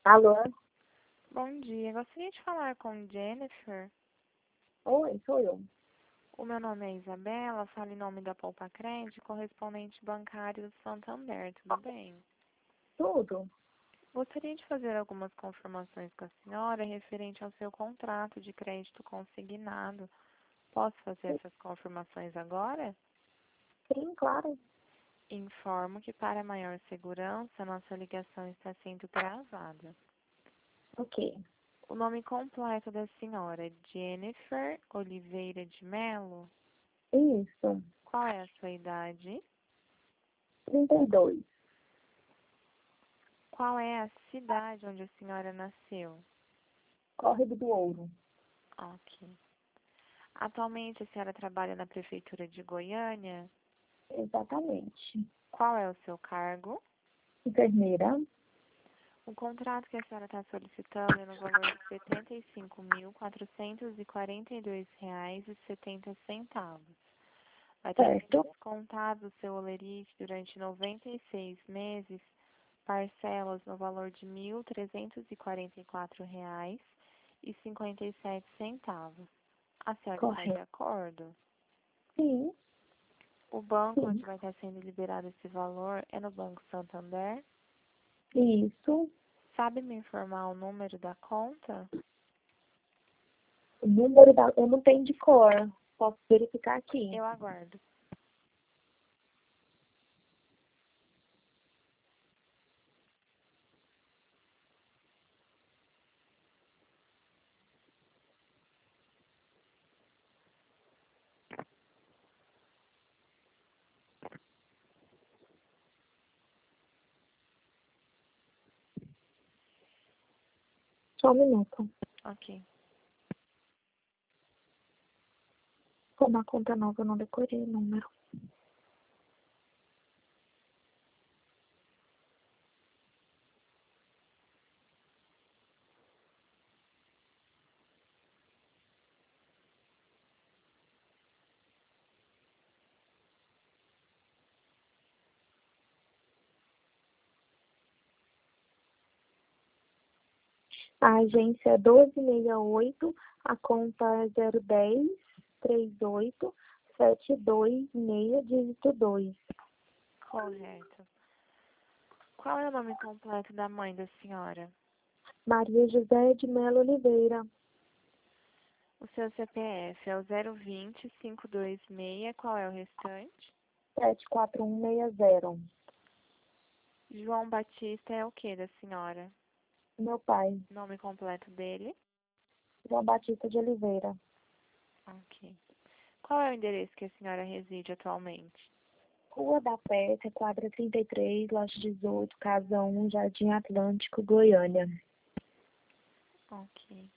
Alô? Bom dia, gostaria de falar com Jennifer. Oi, sou eu. O meu nome é Isabela, falo em nome da Poupa Crédito, correspondente bancário do Santander, tudo bem? Tudo? Gostaria de fazer algumas confirmações com a senhora referente ao seu contrato de crédito consignado. Posso fazer essas confirmações agora? Sim, claro. Informo que para maior segurança, nossa ligação está sendo gravada. Ok. O nome completo da senhora é Jennifer Oliveira de Mello. Isso. Qual é a sua idade? 32. Qual é a cidade onde a senhora nasceu? Córrego do Ouro. Ok. Atualmente a senhora trabalha na Prefeitura de Goiânia? Exatamente. Qual é o seu cargo? Enfermeira. O contrato que a senhora está solicitando é no valor de R$ 75.442,70. Vai estar sendo Certo. descontado o seu holerite durante 96 meses, parcelas no valor de R$ 1.344,57. A senhora está de Correto. acordo? Sim. O banco Sim. onde vai estar sendo liberado esse valor é no Banco Santander. Isso. Sabe me informar o número da conta? O número da... Eu não tenho de cor. Posso verificar aqui. Eu aguardo. Só um minuto. Ok. Como a conta nova, eu não decorei o número. A agência é 1268, a conta é 010 38 726, dígito 2. Correto. Qual é o nome completo da mãe da senhora? Maria José de Mello Oliveira. O seu CPF é o 020-526. Qual é o restante? 74160. João Batista é o que da senhora? Meu pai, Nome completo dele? João Batista de Oliveira. Ok. Qual é o endereço que a senhora reside atualmente? Rua da Pécia, quadra 33, lote 18, casa 1, Jardim Atlântico, Goiânia. Ok.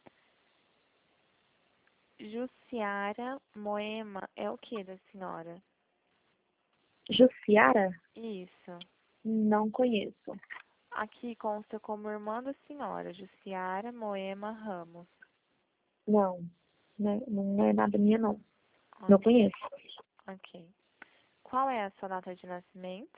Jussiara Moema é o que da senhora? Jussiara? Isso. Não conheço. Aqui consta como irmã da senhora, Jussiara Moema Ramos. Não, né? Não é nada minha, não. Não Ok. conheço. Ok. Qual é a sua data de nascimento?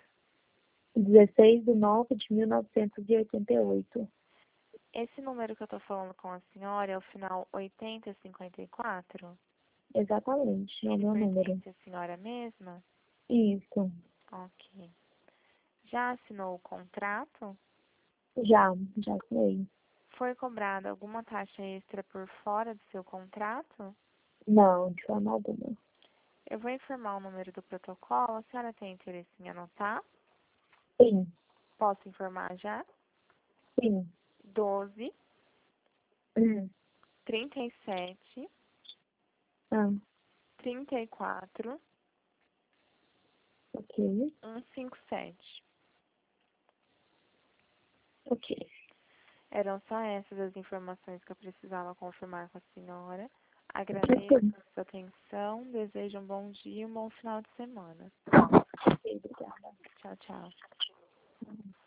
16/9/1988. Esse número que eu tô falando com a senhora é o final 8054? Exatamente, é o Ele meu número. pertence à senhora mesma? Isso. Ok. Já assinou o contrato? Já sei. Foi cobrada alguma taxa extra por fora do seu contrato? Não, de forma alguma. Eu vou informar o número do protocolo. A senhora tem interesse em anotar? Sim, Posso informar já? sim. 12 Hum. 37 Ah, 34 ok. 157. Ok. Eram só essas as informações que eu precisava confirmar com a senhora. Agradeço Ok, a sua atenção, desejo um bom dia e um bom final de semana. obrigada. Tchau, tchau.